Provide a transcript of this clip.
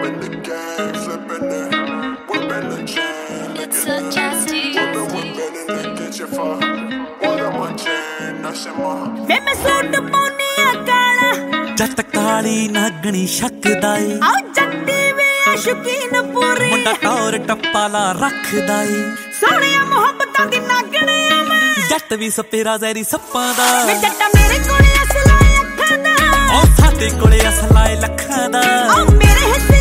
in the game, flipping it, whipping the chain. It's so tasty. Whipping in the kitchen for all of my chain. That's in my. ਵੇ ਮੈਂ suit ਪਾਉਣੀ ਆ ਕਾਲਾ ਜੱਟ ਕਾਲੀ ਨਾਗਣੀ ਸ਼ੱਕਦਾ ਏ ਆਓ ਜੱਟੀ ਵੇ ਆ ਸ਼ੌਕੀਨ ਪੂਰੀ ਮੁੰਡਾ ਟੌਰ ਟੱਪਾਲਾ ਰੱਖਦਾ ਏ ਸੋਹਣੀਆਂ ਮੁਹੱਬਤਾਂ ਦੀ ਨਾਗਣੀ ਆ ਮੈਂ ਜੱਟ ਵੀ ਸਪੇਰਾ ਜ਼ਹਿਰੀ ਸੱਪਾਂ ਦਾ ਵੇ ਜੱਟਾ ਮੇਰੇ ਕੋਲੇ ਅਸਲਾ ਅੱਖਾਂ ਦਾ ਉਹ ਸਾਡੇ ਕੋਲੇ ਅਸਲਾ ਏ ਲੱਖਾਂ ਦਾ ਓ ਮੇਰੇ ਹਿੱਸੇ